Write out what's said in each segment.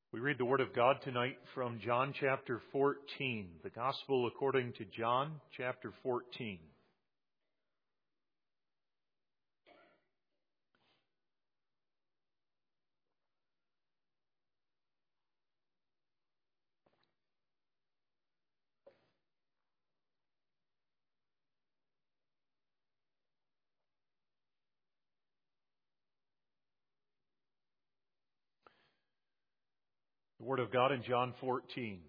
We read the Word of God tonight from John chapter 14, the Gospel according to John chapter 14. The Word of God in John 14.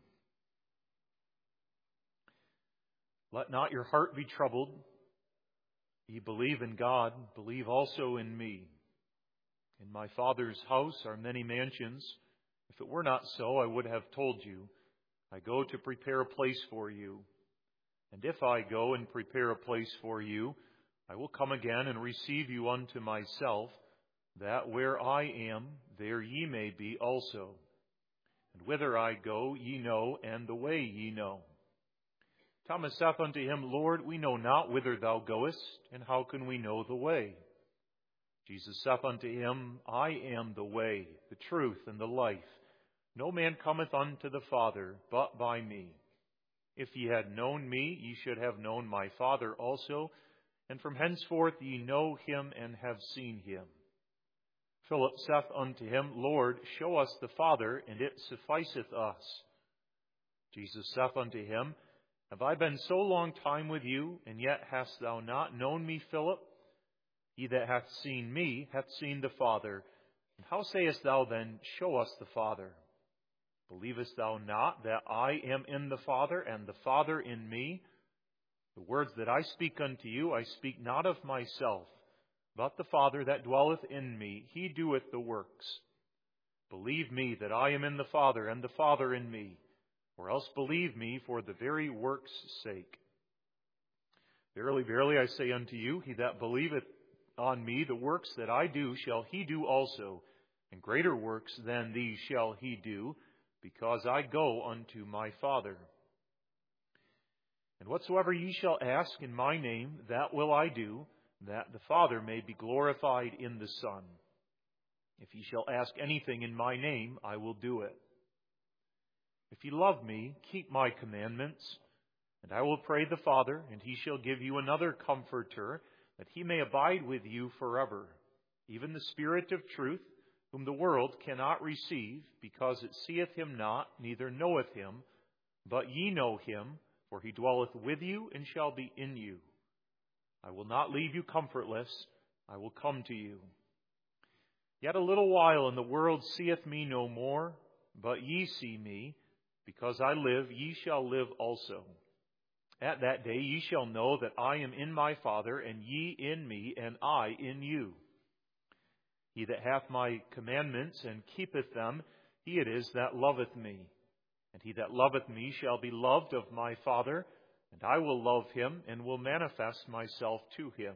Let not your heart be troubled. Ye believe in God, believe also in me. In my Father's house are many mansions. If it were not so, I would have told you. I go to prepare a place for you. And if I go and prepare a place for you, I will come again and receive you unto myself, that where I am, there ye may be also. And whither I go, ye know, and the way ye know. Thomas saith unto him, Lord, we know not whither thou goest, and how can we know the way? Jesus saith unto him, I am the way, the truth, and the life. No man cometh unto the Father, but by me. If ye had known me, ye should have known my Father also, and from henceforth ye know him and have seen him. Philip saith unto him, Lord, show us the Father, and it sufficeth us. Jesus saith unto him, Have I been so long time with you, and yet hast thou not known me, Philip? He that hath seen me hath seen the Father. And how sayest thou then, Show us the Father? Believest thou not that I am in the Father, and the Father in me? The words that I speak unto you, I speak not of myself, but the Father that dwelleth in me, he doeth the works. Believe me that I am in the Father, and the Father in me, or else believe me for the very works' sake. Verily, verily, I say unto you, he that believeth on me, the works that I do shall he do also, and greater works than these shall he do, because I go unto my Father. And whatsoever ye shall ask in my name, that will I do, that the Father may be glorified in the Son. If ye shall ask anything in my name, I will do it. If ye love me, keep my commandments, and I will pray the Father, and he shall give you another Comforter, that he may abide with you forever, even the Spirit of truth, whom the world cannot receive, because it seeth him not, neither knoweth him, but ye know him, for he dwelleth with you and shall be in you. I will not leave you comfortless, I will come to you. Yet a little while, and the world seeth me no more, but ye see me. Because I live, ye shall live also. At that day ye shall know that I am in my Father, and ye in me, and I in you. He that hath my commandments and keepeth them, he it is that loveth me. And he that loveth me shall be loved of my Father, and I will love him, and will manifest myself to him.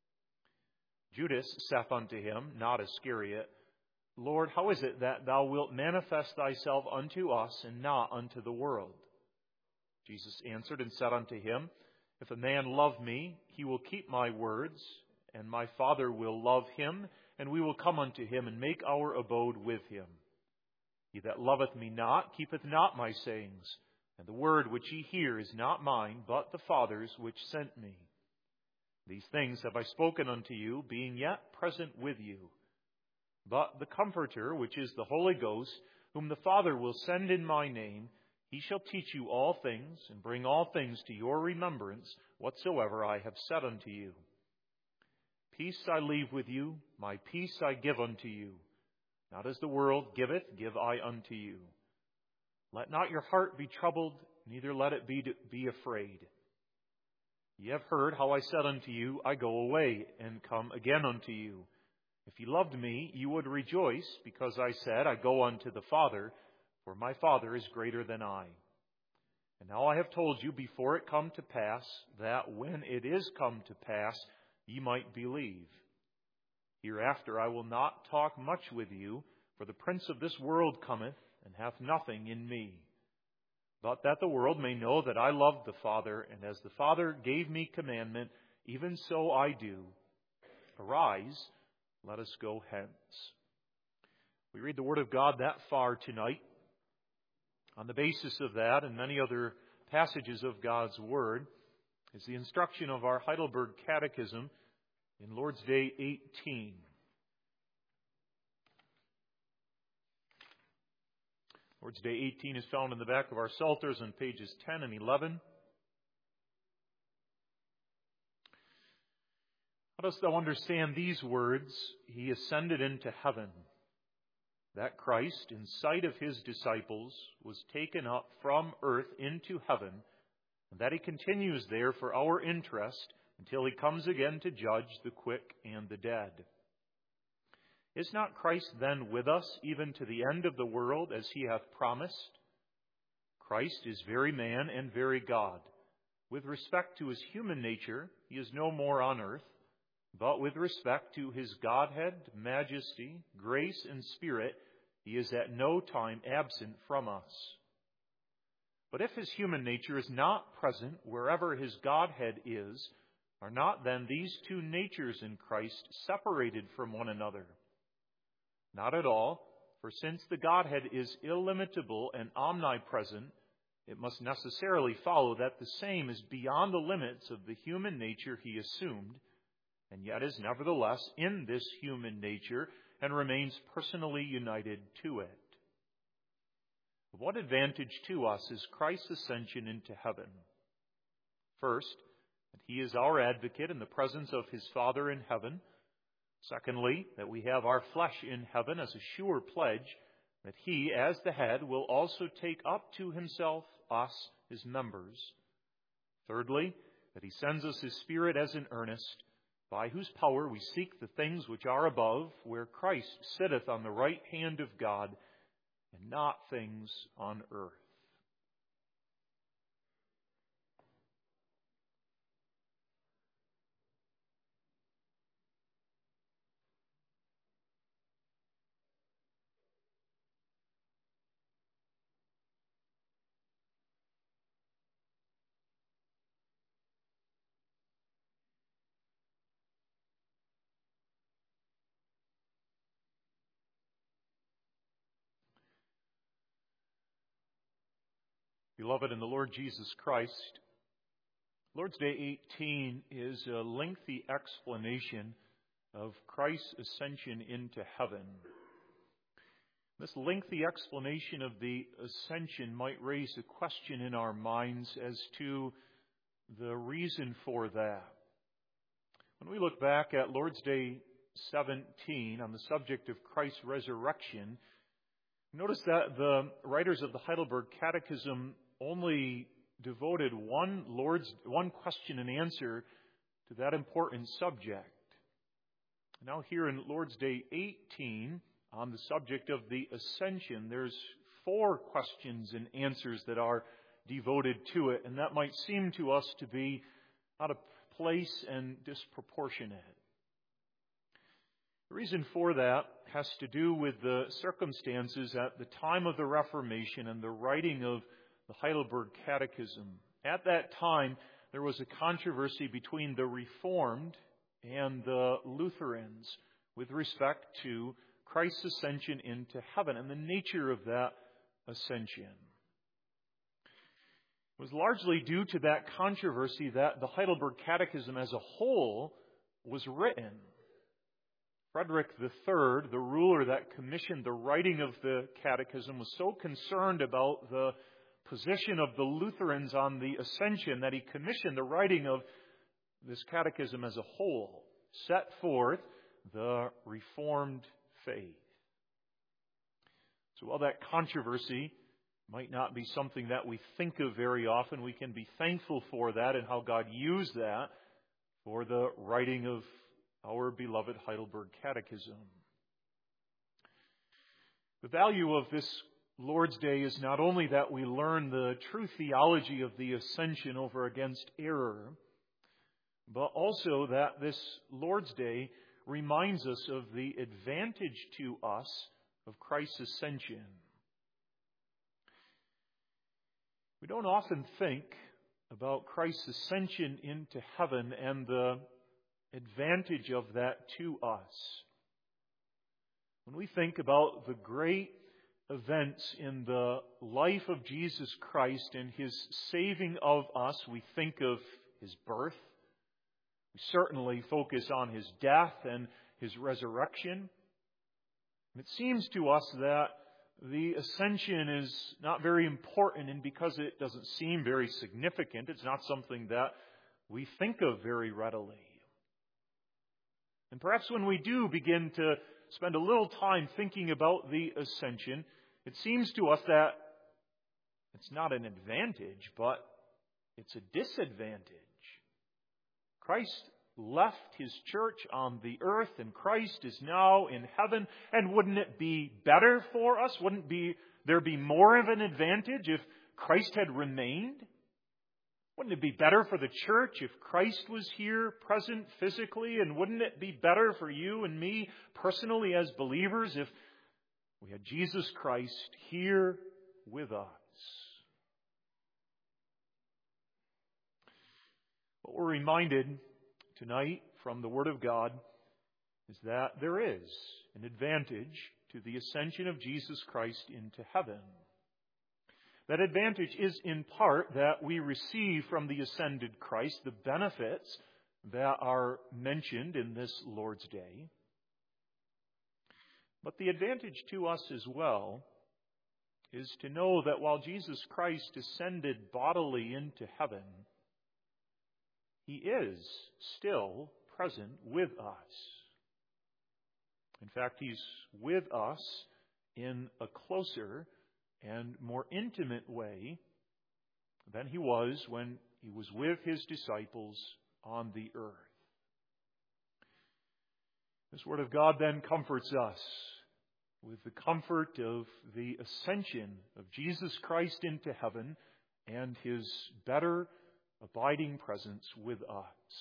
Judas saith unto him, not Iscariot, Lord, how is it that thou wilt manifest thyself unto us, and not unto the world? Jesus answered and said unto him, If a man love me, he will keep my words, and my Father will love him, and we will come unto him, and make our abode with him. He that loveth me not, keepeth not my sayings, and the word which ye hear is not mine, but the Father's which sent me. These things have I spoken unto you, being yet present with you. But the Comforter, which is the Holy Ghost, whom the Father will send in my name, he shall teach you all things, and bring all things to your remembrance, whatsoever I have said unto you. Peace I leave with you, my peace I give unto you. Not as the world giveth, give I unto you. Let not your heart be troubled, neither let it be afraid. Ye have heard how I said unto you, I go away, and come again unto you. If ye loved me, ye would rejoice, because I said, I go unto the Father, for my Father is greater than I. And now I have told you before it come to pass, that when it is come to pass, ye might believe. Hereafter I will not talk much with you, for the prince of this world cometh, and hath nothing in me. But that the world may know that I love the Father, and as the Father gave me commandment, even so I do. Arise, let us go hence. We read the Word of God that far tonight On the basis of that and many other passages of God's Word is the instruction of our Heidelberg Catechism in Lord's Day 18. Lord's Day 18 is found in the back of our Psalters on pages 10 and 11. How dost thou understand these words? He ascended into heaven. That Christ, in sight of his disciples, was taken up from earth into heaven, and that he continues there for our interest until he comes again to judge the quick and the dead. Is not Christ then with us even to the end of the world, as he hath promised? Christ is very man and very God. With respect to his human nature, he is no more on earth, but with respect to his Godhead, majesty, grace, and spirit, he is at no time absent from us. But if his human nature is not present wherever his Godhead is, are not then these two natures in Christ separated from one another? Not at all, for since the Godhead is illimitable and omnipresent, it must necessarily follow that the same is beyond the limits of the human nature he assumed, and yet is nevertheless in this human nature and remains personally united to it. Of what advantage to us is Christ's ascension into heaven? First, that he is our advocate in the presence of his Father in heaven. Secondly, that we have our flesh in heaven as a sure pledge that he, as the head, will also take up to himself us, his members. Thirdly, that he sends us his Spirit as an earnest, by whose power we seek the things which are above, where Christ sitteth on the right hand of God, and not things on earth. Beloved in the Lord Jesus Christ, Lord's Day 18 is a lengthy explanation of Christ's ascension into heaven. This lengthy explanation of the ascension might raise a question in our minds as to the reason for that. When we look back at Lord's Day 17 on the subject of Christ's resurrection, notice that the writers of the Heidelberg Catechism only devoted one question and answer to that important subject. Now here in Lord's Day 18, on the subject of the ascension, there's 4 questions and answers that are devoted to it, and that might seem to us to be out of place and disproportionate. The reason for that has to do with the circumstances at the time of the Reformation and the writing of the Heidelberg Catechism. At that time, there was a controversy between the Reformed and the Lutherans with respect to Christ's ascension into heaven and the nature of that ascension. It was largely due to that controversy that the Heidelberg Catechism as a whole was written. Frederick III, the ruler that commissioned the writing of the Catechism, was so concerned about the position of the Lutherans on the ascension that he commissioned the writing of this catechism as a whole, set forth the Reformed faith. So while that controversy might not be something that we think of very often, we can be thankful for that and how God used that for the writing of our beloved Heidelberg Catechism. The value of this Lord's Day is not only that we learn the true theology of the ascension over against error, but also that this Lord's Day reminds us of the advantage to us of Christ's ascension. We don't often think about Christ's ascension into heaven and the advantage of that to us. When we think about the great events in the life of Jesus Christ and His saving of us, we think of His birth. We certainly focus on His death and His resurrection. It seems to us that the ascension is not very important, and because it doesn't seem very significant, it's not something that we think of very readily. And perhaps when we do begin to spend a little time thinking about the ascension, it seems to us that it's not an advantage, but it's a disadvantage. Christ left His church on the earth, and Christ is now in heaven. And wouldn't it be better for us? Wouldn't there be more of an advantage if Christ had remained? Wouldn't it be better for the church if Christ was here, present physically? And wouldn't it be better for you and me personally as believers if we had Jesus Christ here with us? What we're reminded tonight from the Word of God is that there is an advantage to the ascension of Jesus Christ into heaven. That advantage is in part that we receive from the ascended Christ the benefits that are mentioned in this Lord's Day. But the advantage to us as well is to know that while Jesus Christ ascended bodily into heaven, He is still present with us. In fact, He's with us in a closer and more intimate way than He was when He was with His disciples on the earth. This Word of God then comforts us with the comfort of the ascension of Jesus Christ into heaven and His better abiding presence with us.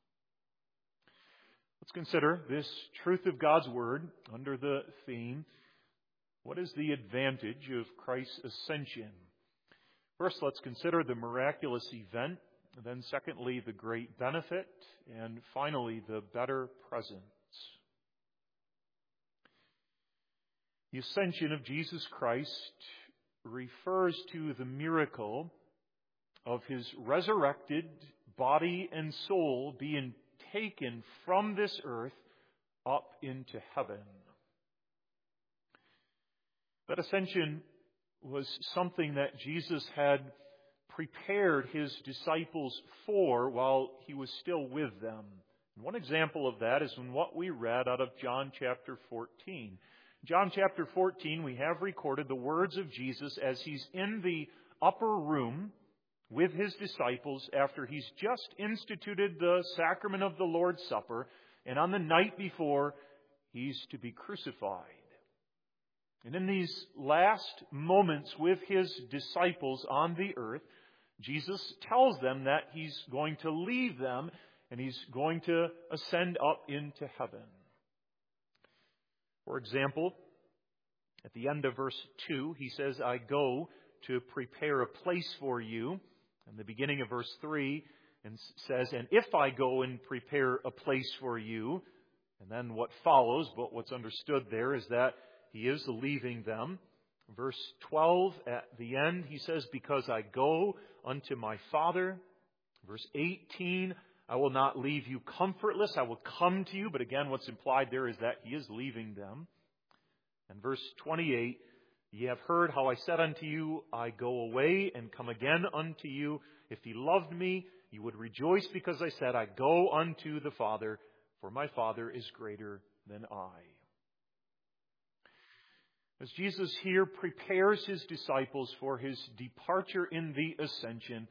Let's consider this truth of God's Word under the theme, what is the advantage of Christ's ascension? First, let's consider the miraculous event, then secondly, the great benefit, and finally, the better presence. The ascension of Jesus Christ refers to the miracle of His resurrected body and soul being taken from this earth up into heaven. That ascension was something that Jesus had prepared His disciples for while He was still with them. And one example of that is in what we read out of John chapter 14. John chapter 14, we have recorded the words of Jesus as He's in the upper room with His disciples after He's just instituted the sacrament of the Lord's Supper, and on the night before He's to be crucified. And in these last moments with His disciples on the earth, Jesus tells them that He's going to leave them and He's going to ascend up into heaven. For example, at the end of verse 2, He says, I go to prepare a place for you. And the beginning of verse 3 says, and if I go and prepare a place for you, and then what follows, but what's understood there is that He is leaving them. Verse 12, at the end, He says, because I go unto my Father. Verse 18, I will not leave you comfortless, I will come to you. But again, what's implied there is that He is leaving them. And verse 28, ye have heard how I said unto you, I go away and come again unto you. If ye loved me, you would rejoice because I said, I go unto the Father, for my Father is greater than I. As Jesus here prepares His disciples for His departure in the ascension,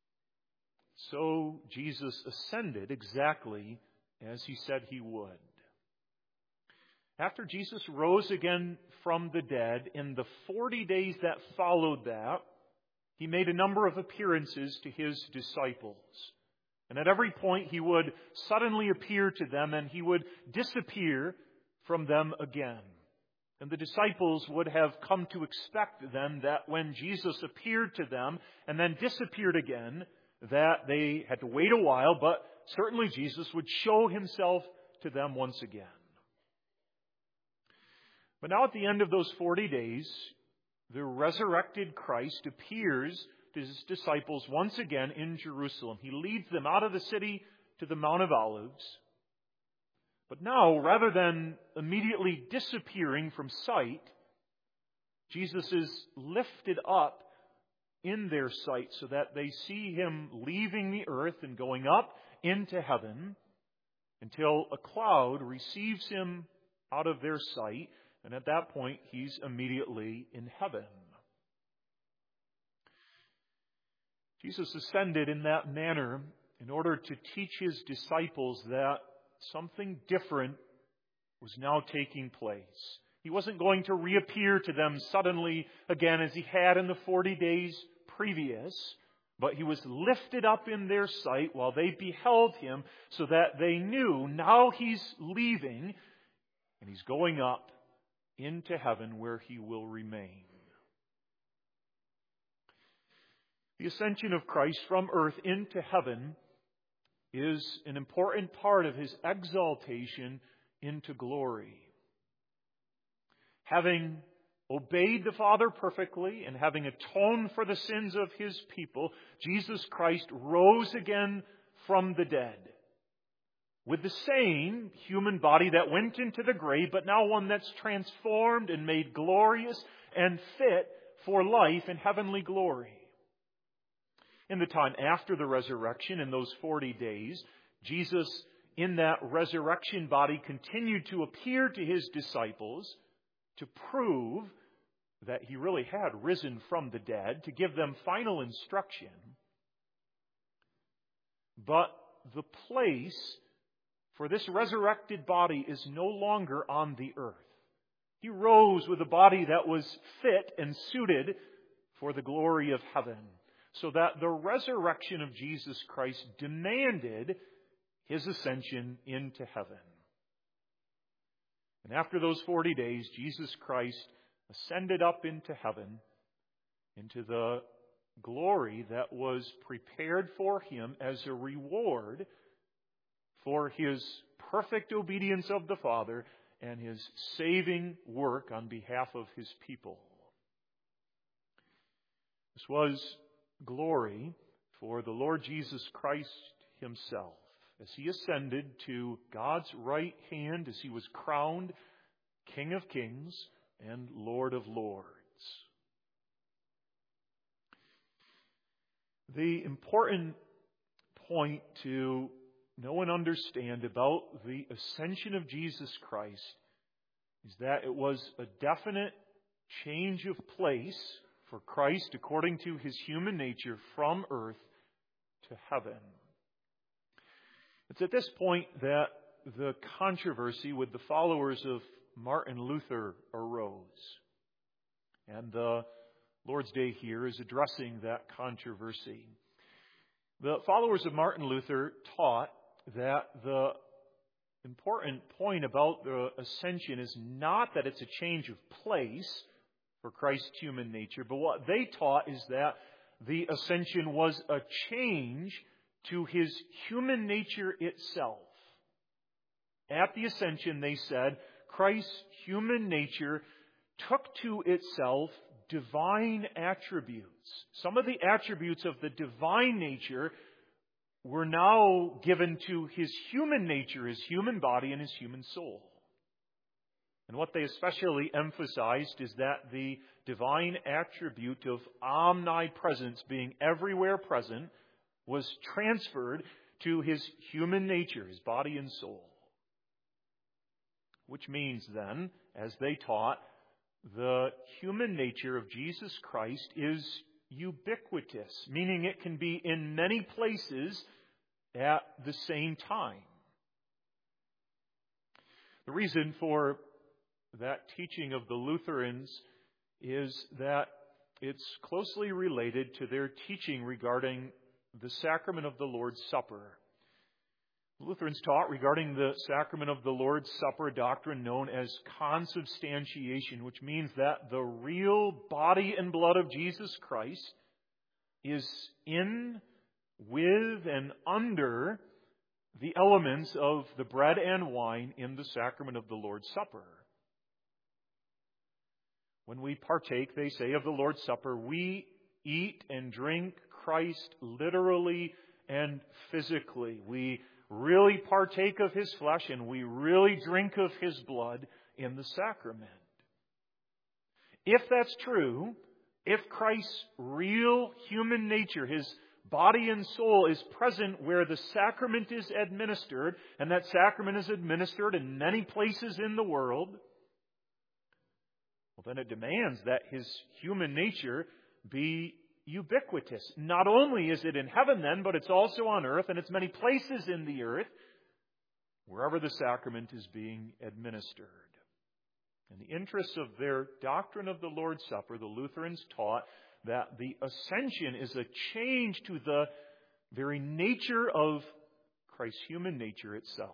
so Jesus ascended exactly as He said He would. After Jesus rose again from the dead, in the 40 days that followed that, He made a number of appearances to His disciples. And at every point He would suddenly appear to them and He would disappear from them again. And the disciples would have come to expect then that when Jesus appeared to them and then disappeared again, that they had to wait a while, but certainly Jesus would show Himself to them once again. But now at the end of those 40 days, the resurrected Christ appears to his disciples once again in Jerusalem. He leads them out of the city to the Mount of Olives. But now, rather than immediately disappearing from sight, Jesus is lifted up in their sight so that they see him leaving the earth and going up into heaven until a cloud receives him out of their sight, and at that point he's immediately in heaven. Jesus ascended in that manner in order to teach his disciples that something different was now taking place. He wasn't going to reappear to them suddenly again as he had in the 40 days previous, but he was lifted up in their sight while they beheld him so that they knew now he's leaving and he's going up into heaven where he will remain. The ascension of Christ from earth into heaven is an important part of his exaltation into glory. Having obeyed the Father perfectly and having atoned for the sins of his people, Jesus Christ rose again from the dead with the same human body that went into the grave, but now one that's transformed and made glorious and fit for life and heavenly glory. In the time after the resurrection, in those 40 days, Jesus, in that resurrection body, continued to appear to his disciples to prove that he really had risen from the dead, to give them final instruction. But the place for this resurrected body is no longer on the earth. He rose with a body that was fit and suited for the glory of heaven, so that the resurrection of Jesus Christ demanded his ascension into heaven. And after those 40 days, Jesus Christ ascended up into heaven, into the glory that was prepared for him as a reward for his perfect obedience of the Father and his saving work on behalf of his people. This was glory for the Lord Jesus Christ himself as he ascended to God's right hand, as he was crowned King of Kings and Lord of Lords. The important point to know and understand about the ascension of Jesus Christ is that it was a definite change of place for Christ according to his human nature from earth to heaven. It's at this point that the controversy with the followers of Martin Luther arose. And the Lord's Day here is addressing that controversy. The followers of Martin Luther taught that the important point about the ascension is not that it's a change of place for Christ's human nature, but what they taught is that the ascension was a change to his human nature itself. At the ascension, they said, Christ's human nature took to itself divine attributes. Some of the attributes of the divine nature were now given to his human nature, his human body, and his human soul. And what they especially emphasized is that the divine attribute of omnipresence, being everywhere present, was transferred to his human nature, his body and soul. Which means then, as they taught, the human nature of Jesus Christ is ubiquitous, meaning it can be in many places at the same time. The reason for that teaching of the Lutherans is that it's closely related to their teaching regarding the sacrament of the Lord's Supper. Lutherans taught regarding the sacrament of the Lord's Supper a doctrine known as consubstantiation, which means that the real body and blood of Jesus Christ is in, with, and under the elements of the bread and wine in the sacrament of the Lord's Supper. When we partake, they say, of the Lord's Supper, we eat and drink Christ literally and physically. We really partake of His flesh and we really drink of His blood in the sacrament. If that's true, if Christ's real human nature, His body and soul, is present where the sacrament is administered, and that sacrament is administered in many places in the world, well, then it demands that His human nature be ubiquitous. Not only is it in heaven then, but it's also on earth, and it's many places in the earth wherever the sacrament is being administered. In the interests of their doctrine of the Lord's Supper, the Lutherans taught that the ascension is a change to the very nature of Christ's human nature itself.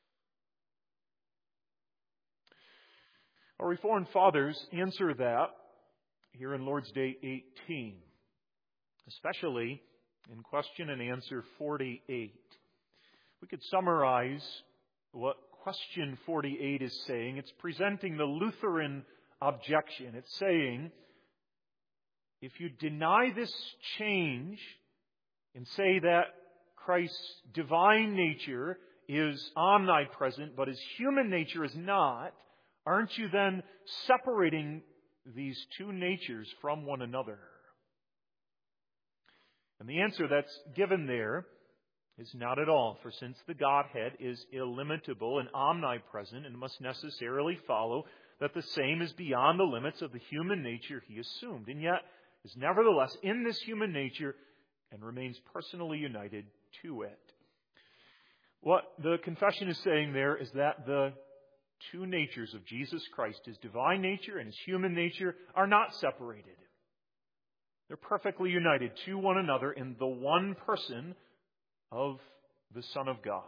Our Reformed Fathers answer that here in Lord's Day 18, especially in question and answer 48. We could summarize what question 48 is saying. It's presenting the Lutheran objection. It's saying, if you deny this change and say that Christ's divine nature is omnipresent, but His human nature is not, aren't you then separating these two natures from one another? And the answer that's given there is not at all, for since the Godhead is illimitable and omnipresent, it must necessarily follow that the same is beyond the limits of the human nature He assumed, and yet is nevertheless in this human nature and remains personally united to it. What the confession is saying there is that the two natures of Jesus Christ, His divine nature and His human nature, are not separated. They're perfectly united to one another in the one person of the Son of God.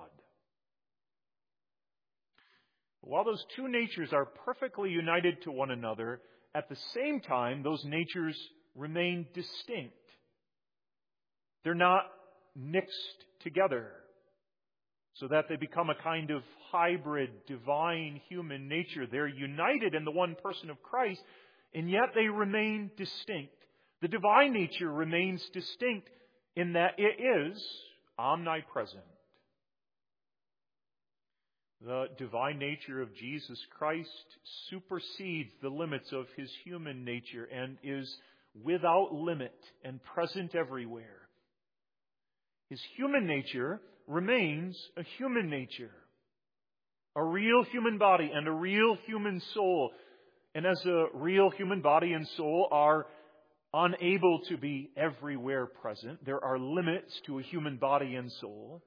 While those two natures are perfectly united to one another, at the same time, those natures remain distinct. They're not mixed together so that they become a kind of hybrid divine human nature. They're united in the one person of Christ, and yet they remain distinct. The divine nature remains distinct in that it is omnipresent. The divine nature of Jesus Christ supersedes the limits of His human nature and is without limit and present everywhere. His human nature remains a human nature, a real human body and a real human soul. And as a real human body and soul are unable to be everywhere present, there are limits to a human body and soul.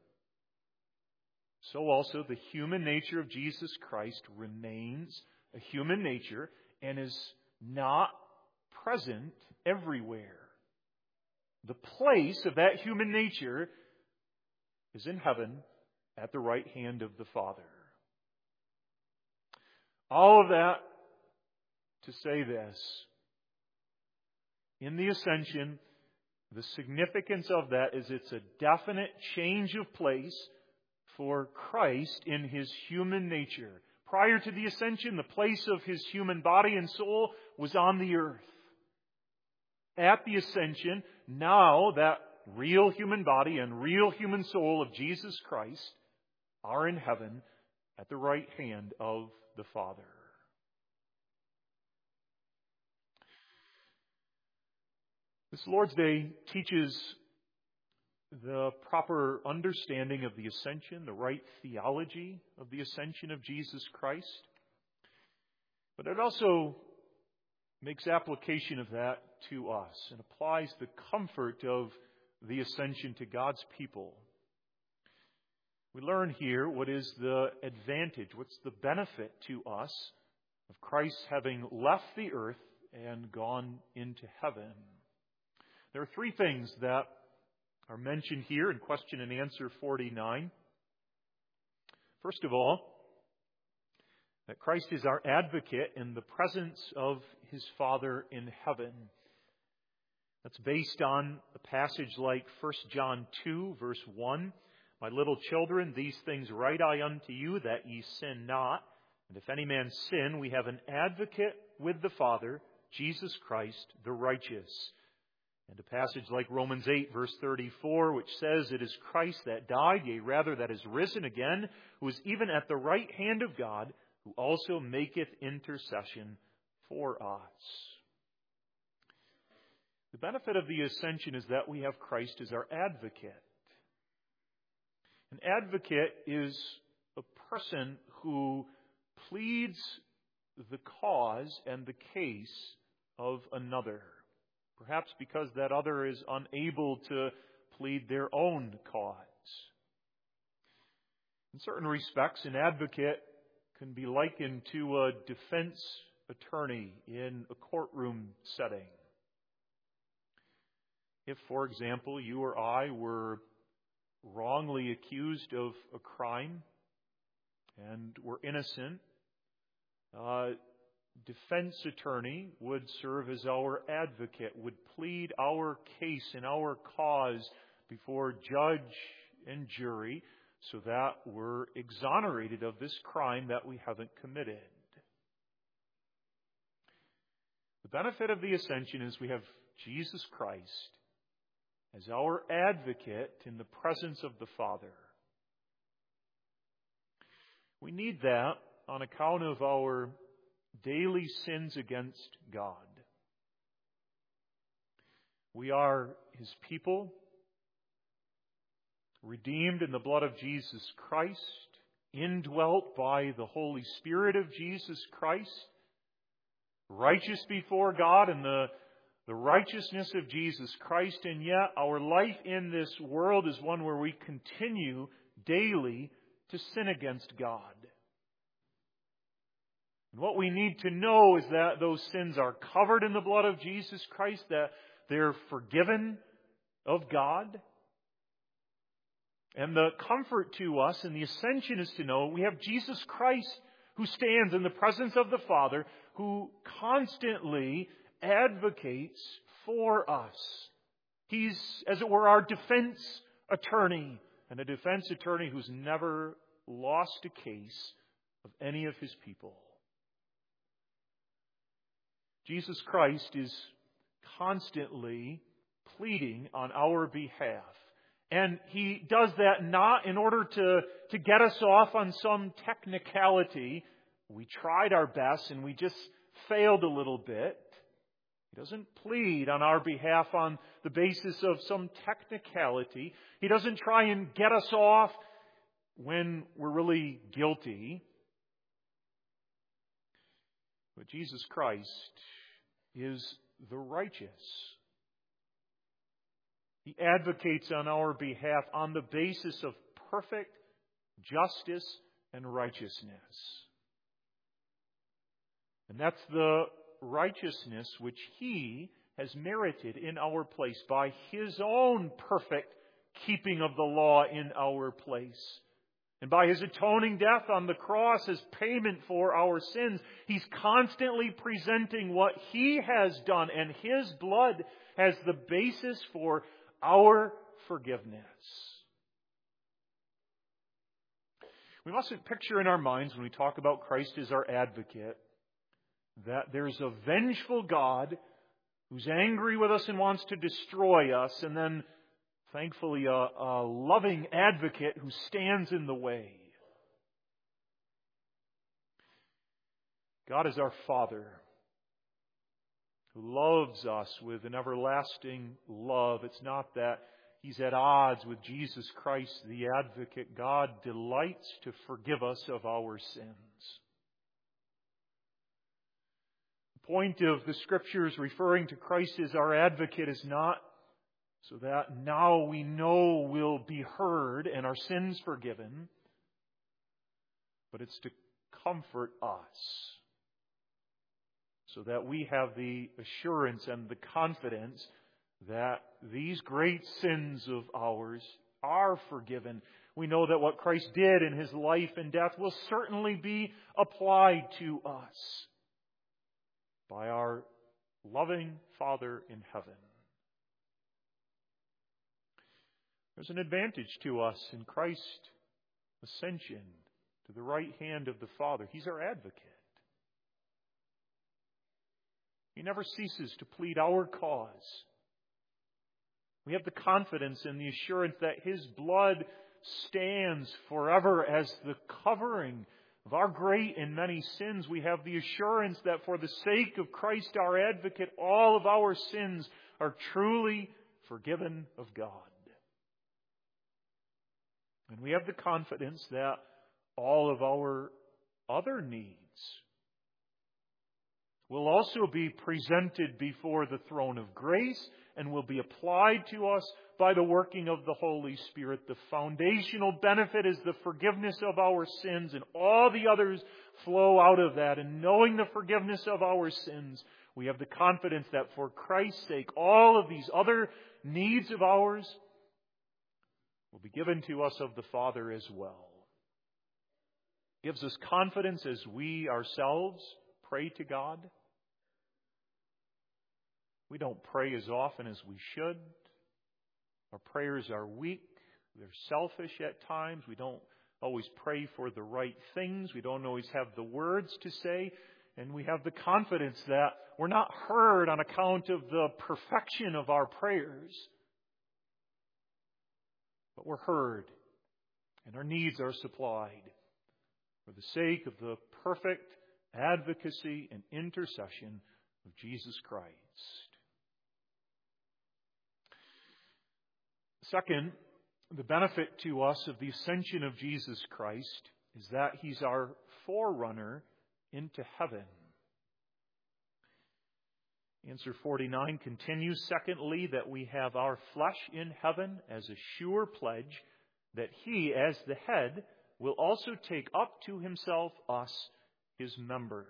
So also the human nature of Jesus Christ remains a human nature and is not present everywhere. The place of that human nature is in heaven at the right hand of the Father. All of that to say this. In the ascension, the significance of that is it's a definite change of place for Christ in His human nature. Prior to the ascension, the place of His human body and soul was on the earth. At the ascension, now that real human body and real human soul of Jesus Christ are in heaven at the right hand of the Father. This Lord's Day teaches the proper understanding of the ascension, the right theology of the ascension of Jesus Christ. But it also makes application of that to us and applies the comfort of the ascension to God's people. We learn here what is the advantage, what's the benefit to us of Christ having left the earth and gone into heaven. There are three things that are mentioned here in question and answer 49. First of all, that Christ is our advocate in the presence of His Father in heaven. That's based on a passage like 1 John 2, verse 1. My little children, these things write I unto you, that ye sin not. And if any man sin, we have an advocate with the Father, Jesus Christ the righteous. And a passage like Romans 8, verse 34, which says, "It is Christ that died, yea, rather that is risen again, who is even at the right hand of God, who also maketh intercession for us." The benefit of the ascension is that we have Christ as our advocate. An advocate is a person who pleads the cause and the case of another, perhaps because that other is unable to plead their own cause. In certain respects, an advocate can be likened to a defense attorney in a courtroom setting. If, for example, you or I were wrongly accused of a crime and were innocent, a defense attorney would serve as our advocate, would plead our case and our cause before judge and jury so that we're exonerated of this crime that we haven't committed. The benefit of the ascension is we have Jesus Christ as our advocate in the presence of the Father. We need that on account of our daily sins against God. We are His people, redeemed in the blood of Jesus Christ, indwelt by the Holy Spirit of Jesus Christ, righteous before God in the righteousness of Jesus Christ, and yet our life in this world is one where we continue daily to sin against God. And what we need to know is that those sins are covered in the blood of Jesus Christ, that they're forgiven of God. And the comfort to us in the ascension is to know we have Jesus Christ who stands in the presence of the Father, who constantly advocates for us. He's, as it were, our defense attorney, and a defense attorney who's never lost a case of any of His people. Jesus Christ is constantly pleading on our behalf. And He does that not in order to get us off on some technicality. We tried our best and we just failed a little bit. He doesn't plead on our behalf on the basis of some technicality. He doesn't try and get us off when we're really guilty. But Jesus Christ is the righteous. He advocates on our behalf on the basis of perfect justice and righteousness. And that's the righteousness which He has merited in our place by His own perfect keeping of the law in our place. And by His atoning death on the cross as payment for our sins, He's constantly presenting what He has done, and His blood as the basis for our forgiveness. We mustn't picture in our minds when we talk about Christ as our advocate that there's a vengeful God who's angry with us and wants to destroy us, and then thankfully a loving advocate who stands in the way. God is our Father who loves us with an everlasting love. It's not that He's at odds with Jesus Christ, the advocate. God delights to forgive us of our sins. The point of the Scriptures referring to Christ as our advocate is not so that now we know we'll be heard and our sins forgiven, but it's to comfort us so that we have the assurance and the confidence that these great sins of ours are forgiven. We know that what Christ did in His life and death will certainly be applied to us by our loving Father in heaven. There's an advantage to us in Christ's ascension to the right hand of the Father. He's our advocate. He never ceases to plead our cause. We have the confidence and the assurance that His blood stands forever as the covering of our great and many sins. We have the assurance that for the sake of Christ our advocate, all of our sins are truly forgiven of God. And we have the confidence that all of our other needs will also be presented before the throne of grace and will be applied to us by the working of the Holy Spirit. The foundational benefit is the forgiveness of our sins, and all the others flow out of that. And knowing the forgiveness of our sins, we have the confidence that for Christ's sake, all of these other needs of ours will be given to us of the Father as well. It gives us confidence as we ourselves pray to God. We don't pray as often as we should. Our prayers are weak. They're selfish at times. We don't always pray for the right things. We don't always have the words to say. And we have the confidence that we're not heard on account of the perfection of our prayers. But we're heard, and our needs are supplied for the sake of the perfect advocacy and intercession of Jesus Christ. Second, the benefit to us of the ascension of Jesus Christ is that He's our forerunner into heaven. Answer 49 continues, secondly, that we have our flesh in heaven as a sure pledge that He, as the head, will also take up to Himself us, His members.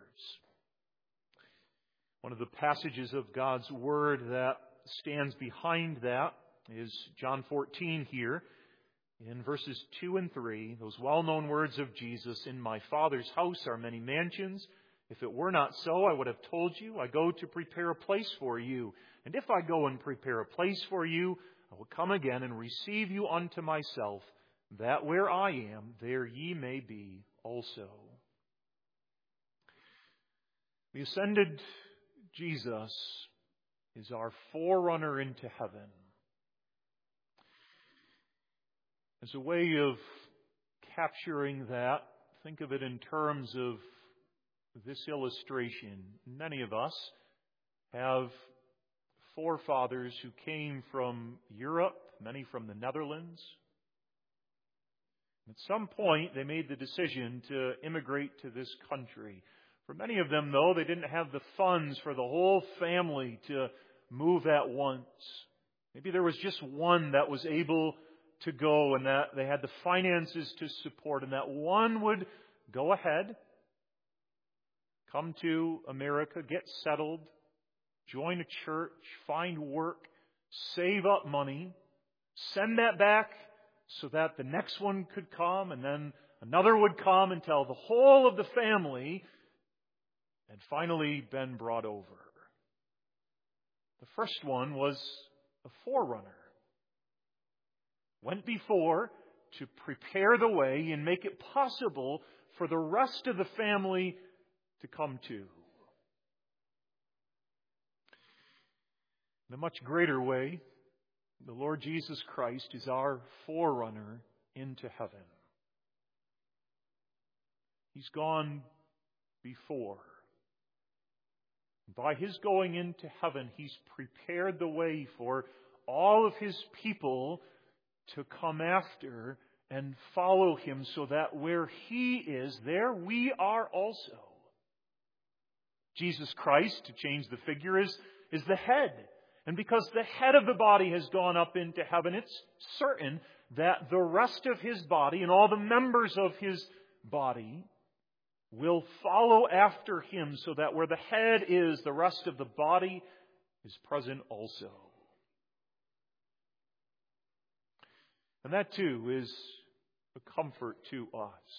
One of the passages of God's Word that stands behind that is John 14 here, in verses 2 and 3, those well-known words of Jesus, "In my Father's house are many mansions. If it were not so, I would have told you, I go to prepare a place for you. And if I go and prepare a place for you, I will come again and receive you unto myself, that where I am, there ye may be also." The ascended Jesus is our forerunner into heaven. As a way of capturing that, think of it in terms of this illustration. Many of us have forefathers who came from Europe, many from the Netherlands. At some point, they made the decision to immigrate to this country. For many of them, though, they didn't have the funds for the whole family to move at once. Maybe there was just one that was able to go and that they had the finances to support, and that one would go ahead, come to America, get settled, join a church, find work, save up money, send that back so that the next one could come, and then another would come until the whole of the family had finally been brought over. The first one was a forerunner. Went before to prepare the way and make it possible for the rest of the family to come to. In a much greater way, the Lord Jesus Christ is our forerunner into heaven. He's gone before. By His going into heaven, He's prepared the way for all of His people to come after and follow Him, so that where He is, there we are also. Jesus Christ, to change the figure, is the head. And because the head of the body has gone up into heaven, it's certain that the rest of His body and all the members of His body will follow after Him, so that where the head is, the rest of the body is present also. And that too is a comfort to us.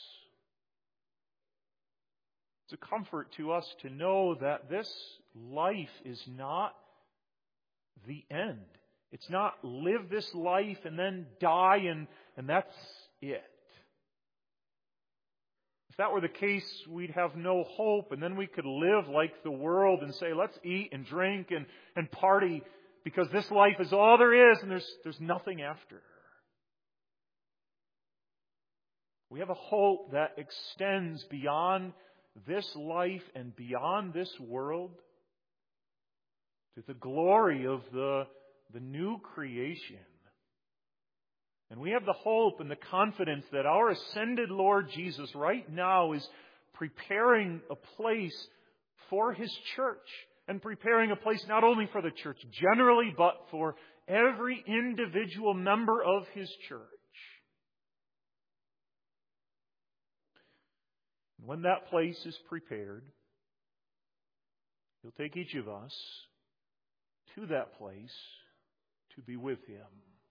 It's a comfort to us to know that this life is not the end. It's not live this life and then die and that's it. that were the case, we'd have no hope, and then we could live like the world and say, let's eat and drink and party, because this life is all there is, and there's nothing after. We have a hope that extends beyond this life and beyond this world to the glory of the new creation. And we have the hope and the confidence that our ascended Lord Jesus right now is preparing a place for His church, and preparing a place not only for the church generally, but for every individual member of His church. When that place is prepared, He'll take each of us to that place to be with Him.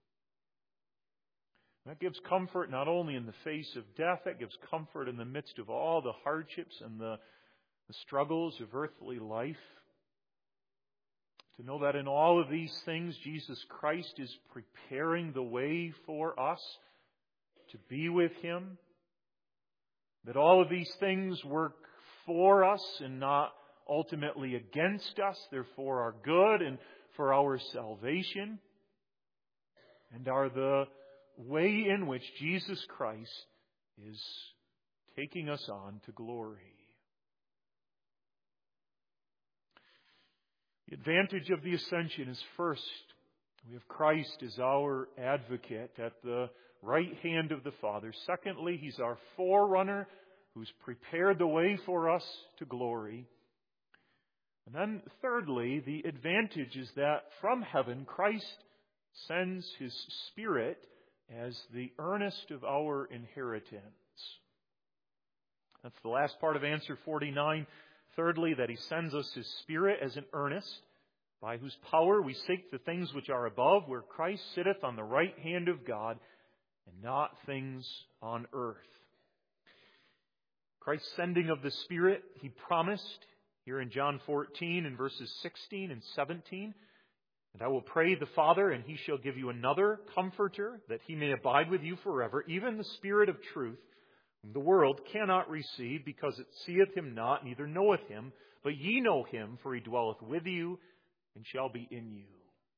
That gives comfort not only in the face of death, that gives comfort in the midst of all the hardships and the struggles of earthly life. To know that in all of these things, Jesus Christ is preparing the way for us to be with Him. That all of these things work for us and not ultimately against us. They're for our good and for our salvation, and are the way in which Jesus Christ is taking us on to glory. The advantage of the ascension is, first, we have Christ as our advocate at the right hand of the Father. Secondly, He's our forerunner who's prepared the way for us to glory. And then thirdly, the advantage is that from heaven, Christ sends His Spirit as the earnest of our inheritance. That's the last part of answer 49. Thirdly, that He sends us His Spirit as an earnest, by whose power we seek the things which are above, where Christ sitteth on the right hand of God, and not things on earth. Christ's sending of the Spirit, He promised here in John 14 in verses 16 and 17. And I will pray the Father, and He shall give you another Comforter, that He may abide with you forever, even the Spirit of truth, whom the world cannot receive, because it seeth Him not, neither knoweth Him. But ye know Him, for He dwelleth with you, and shall be in you.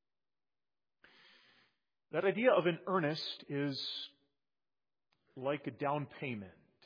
That idea of an earnest is like a down payment.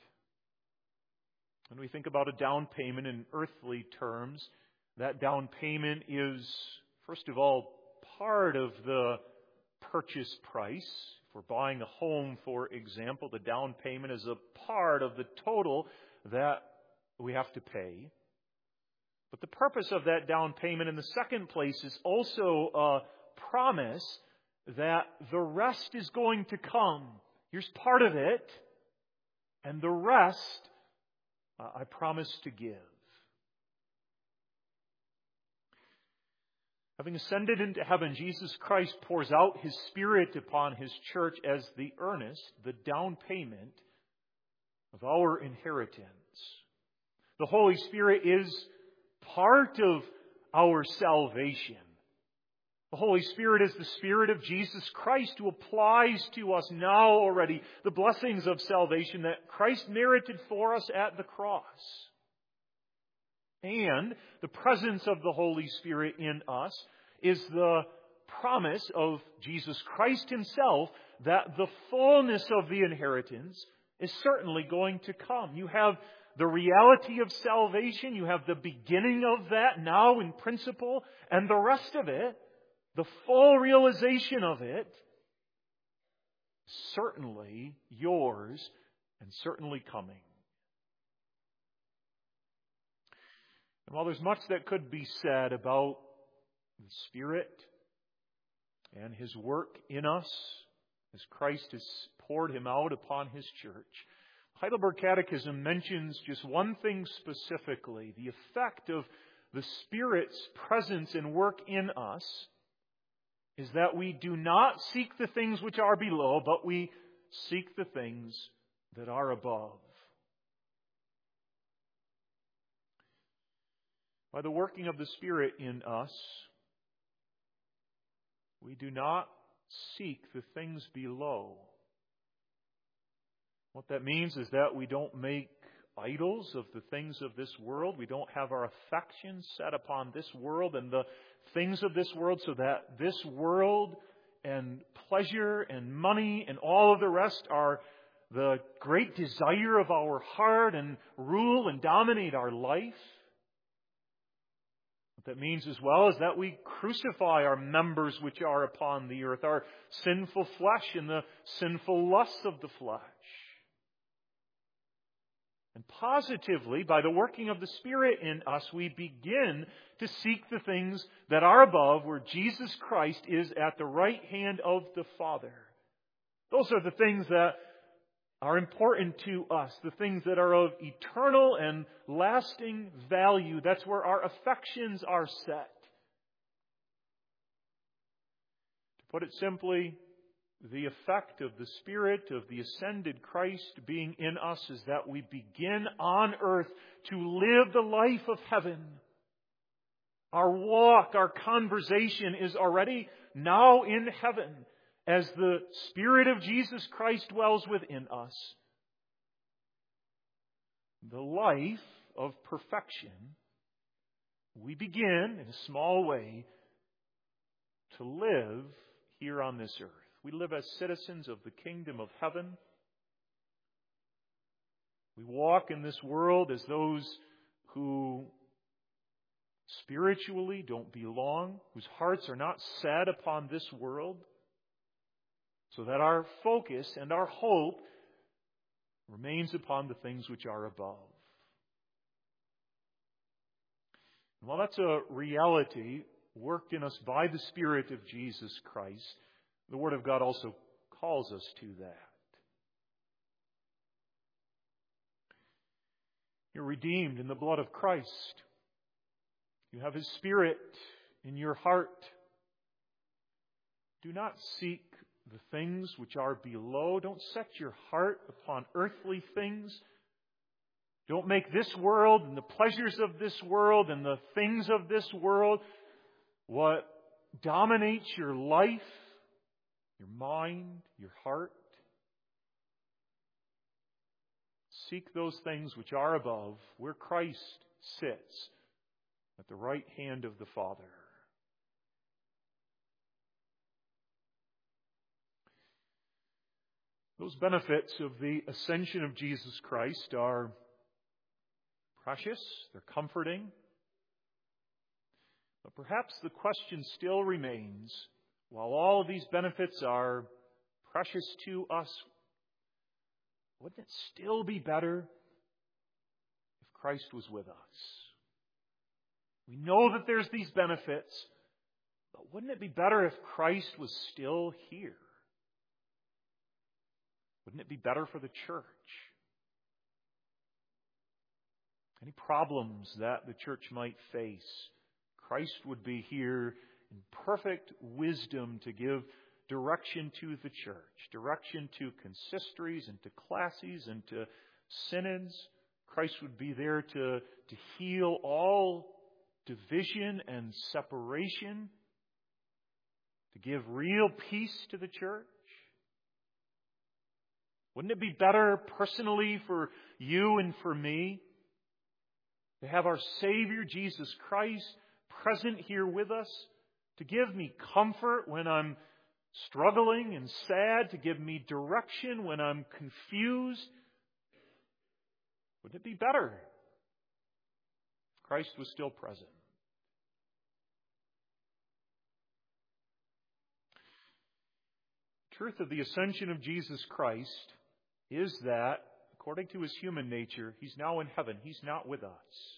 When we think about a down payment in earthly terms, that down payment is, first of all, part of the purchase price. If we're buying a home, for example, the down payment is a part of the total that we have to pay. But the purpose of that down payment in the second place is also a promise that the rest is going to come. Here's part of it, and the rest I promise to give. Having ascended into heaven, Jesus Christ pours out His Spirit upon His church as the earnest, the down payment of our inheritance. The Holy Spirit is part of our salvation. The Holy Spirit is the Spirit of Jesus Christ, who applies to us now already the blessings of salvation that Christ merited for us at the cross. And the presence of the Holy Spirit in us is the promise of Jesus Christ Himself that the fullness of the inheritance is certainly going to come. You have the reality of salvation, you have the beginning of that now in principle, and the rest of it, the full realization of it, certainly yours and certainly coming. And while there's much that could be said about the Spirit and His work in us as Christ has poured Him out upon His church, Heidelberg Catechism mentions just one thing specifically: the effect of the Spirit's presence and work in us is that we do not seek the things which are below, but we seek the things that are above. By the working of the Spirit in us, we do not seek the things below. What that means is that we don't make idols of the things of this world. We don't have our affections set upon this world and the things of this world, so that this world and pleasure and money and all of the rest are the great desire of our heart and rule and dominate our life. What that means as well is that we crucify our members which are upon the earth, our sinful flesh and the sinful lusts of the flesh. And positively, by the working of the Spirit in us, we begin to seek the things that are above, where Jesus Christ is at the right hand of the Father. Those are the things that are important to us, the things that are of eternal and lasting value. That's where our affections are set. To put it simply, the effect of the Spirit of the ascended Christ being in us is that we begin on earth to live the life of heaven. Our walk, our conversation is already now in heaven as the Spirit of Jesus Christ dwells within us. The life of perfection, we begin in a small way to live here on this earth. We live as citizens of the kingdom of heaven. We walk in this world as those who spiritually don't belong, whose hearts are not set upon this world, so that our focus and our hope remains upon the things which are above. And while that's a reality worked in us by the Spirit of Jesus Christ, the Word of God also calls us to that. You're redeemed in the blood of Christ. You have His Spirit in your heart. Do not seek the things which are below. Don't set your heart upon earthly things. Don't make this world and the pleasures of this world and the things of this world what dominates your life, your mind, your heart. Seek those things which are above, where Christ sits at the right hand of the Father. Those benefits of the ascension of Jesus Christ are precious, they're comforting. But perhaps the question still remains, while all of these benefits are precious to us, wouldn't it still be better if Christ was with us? We know that there's these benefits, but wouldn't it be better if Christ was still here? Wouldn't it be better for the church? Any problems that the church might face, Christ would be here in perfect wisdom to give direction to the church, direction to consistories and to classes and to synods. Christ would be there to heal all division and separation, to give real peace to the church. Wouldn't it be better personally for you and for me to have our Savior Jesus Christ present here with us, to give me comfort when I'm struggling and sad, to give me direction when I'm confused? Wouldn't it be better if Christ was still present? The truth of the ascension of Jesus Christ is that, according to His human nature, He's now in heaven. He's not with us.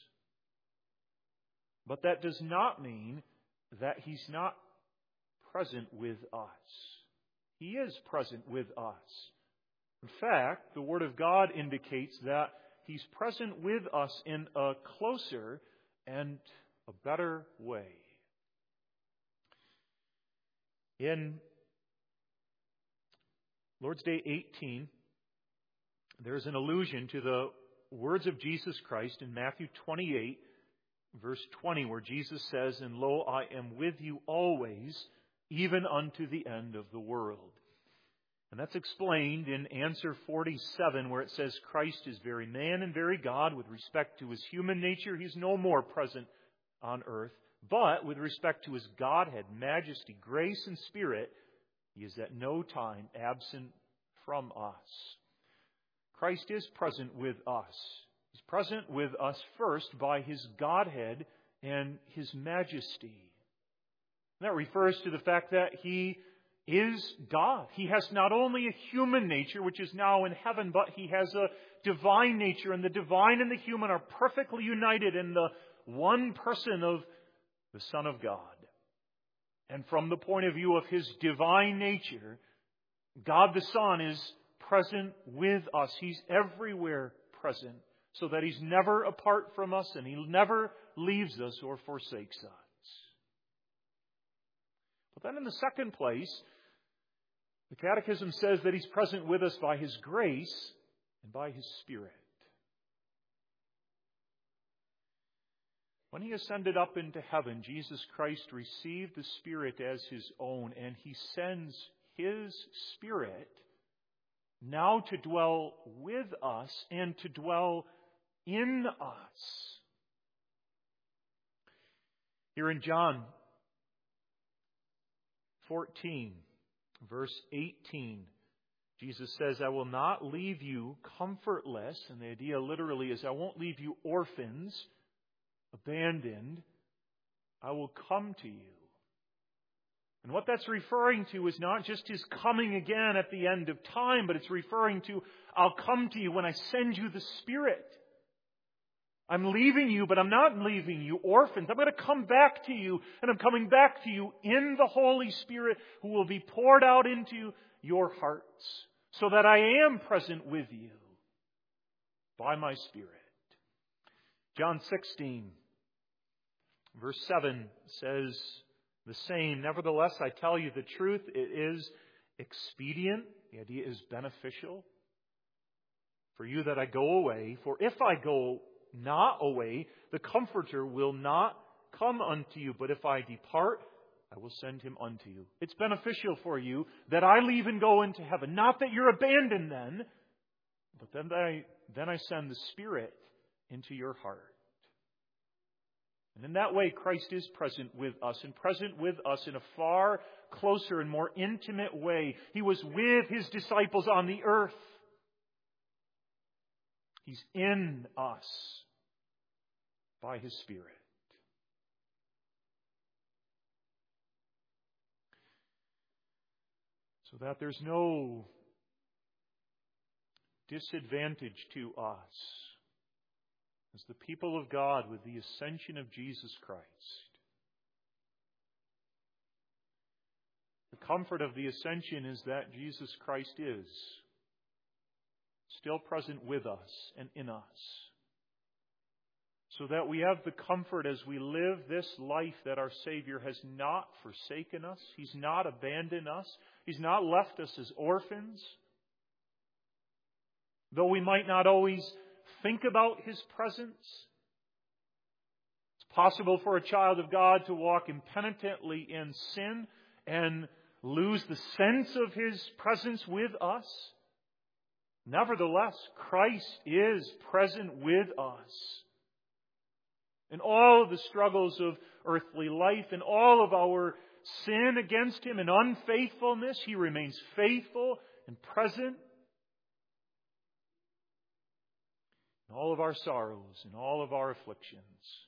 But that does not mean that He's not present with us. He is present with us. In fact, the Word of God indicates that He's present with us in a closer and a better way. In Lord's Day 18, there's an allusion to the words of Jesus Christ in Matthew 28, verse 20, where Jesus says, "And lo, I am with you always, even unto the end of the world." And that's explained in answer 47, where it says Christ is very man and very God. With respect to his human nature, he's no more present on earth. But with respect to his Godhead, majesty, grace, and Spirit, he is at no time absent from us. Christ is present with us. He's present with us first by his Godhead and his majesty. And that refers to the fact that he is God. He has not only a human nature, which is now in heaven, but he has a divine nature. And the divine and the human are perfectly united in the one person of the Son of God. And from the point of view of his divine nature, God the Son is present with us. He's everywhere present, so that he's never apart from us and he never leaves us or forsakes us. But then in the second place, the Catechism says that he's present with us by his grace and by his Spirit. When he ascended up into heaven, Jesus Christ received the Spirit as his own, and he sends his Spirit now to dwell with us and to dwell in us. Here in John 14, verse 18, Jesus says, I will not leave you comfortless. And the idea literally is, I won't leave you orphans, abandoned. I will come to you. And what that's referring to is not just his coming again at the end of time, but it's referring to, I'll come to you when I send you the Spirit. I'm leaving you, but I'm not leaving you orphans. I'm going to come back to you, and I'm coming back to you in the Holy Spirit who will be poured out into your hearts, so that I am present with you by my Spirit. John 16, verse 7 says the same. Nevertheless, I tell you the truth, it is expedient. The idea is beneficial for you that I go away. For if I go not away, the Comforter will not come unto you. But if I depart, I will send him unto you. It's beneficial for you that I leave and go into heaven. Not that you're abandoned then, but then I send the Spirit into your heart. And in that way, Christ is present with us, and present with us in a far closer and more intimate way. He was with his disciples on the earth. He's in us by his Spirit. So that there's no disadvantage to us as the people of God with the ascension of Jesus Christ. The comfort of the ascension is that Jesus Christ is still present with us and in us, so that we have the comfort as we live this life that our Savior has not forsaken us. He's not abandoned us. He's not left us as orphans. Though we might not always think about his presence, it's possible for a child of God to walk impenitently in sin and lose the sense of his presence with us. Nevertheless, Christ is present with us. In all of the struggles of earthly life, in all of our sin against him and unfaithfulness, he remains faithful and present. In all of our sorrows, in all of our afflictions,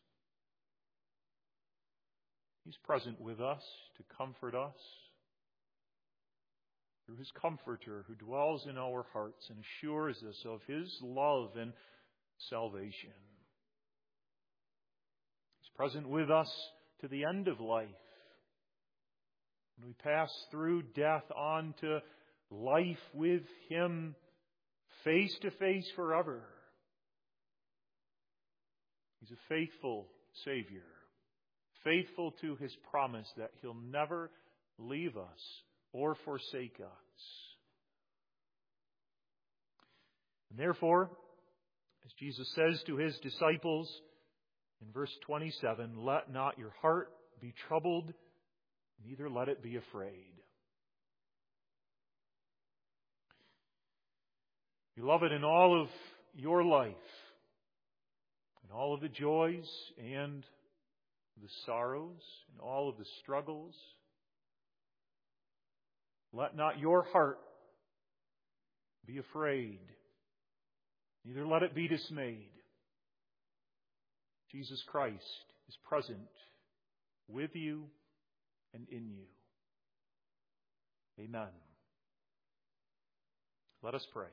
he's present with us to comfort us through his Comforter who dwells in our hearts and assures us of his love and salvation. He's present with us to the end of life. When we pass through death on to life with him face to face forever. He's a faithful Savior, faithful to his promise that he'll never leave us or forsake us. And therefore, as Jesus says to his disciples in verse 27, let not your heart be troubled, neither let it be afraid. Beloved, in all of your life, in all of the joys and the sorrows, in all of the struggles, let not your heart be afraid, neither let it be dismayed. Jesus Christ is present with you and in you. Amen. Let us pray.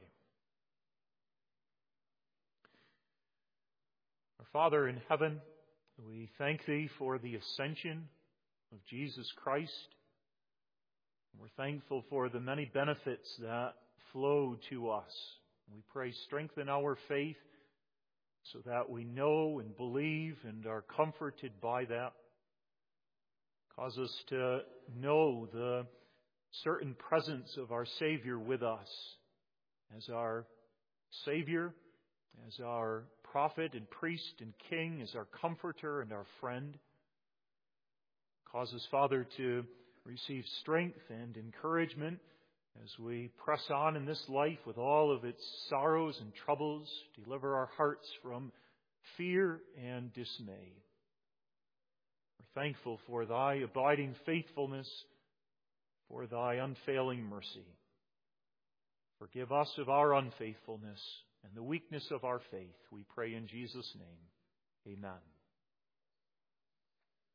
Our Father in heaven, we thank Thee for the ascension of Jesus Christ. We're thankful for the many benefits that flow to us. We pray strengthen our faith so that we know and believe and are comforted by that. Cause us to know the certain presence of our Savior with us as our Savior, as our prophet and priest and king, as our comforter and our friend. Cause us, Father, to receive strength and encouragement as we press on in this life with all of its sorrows and troubles. Deliver our hearts from fear and dismay. We're thankful for Thy abiding faithfulness, for Thy unfailing mercy. Forgive us of our unfaithfulness and the weakness of our faith. We pray in Jesus' name. Amen.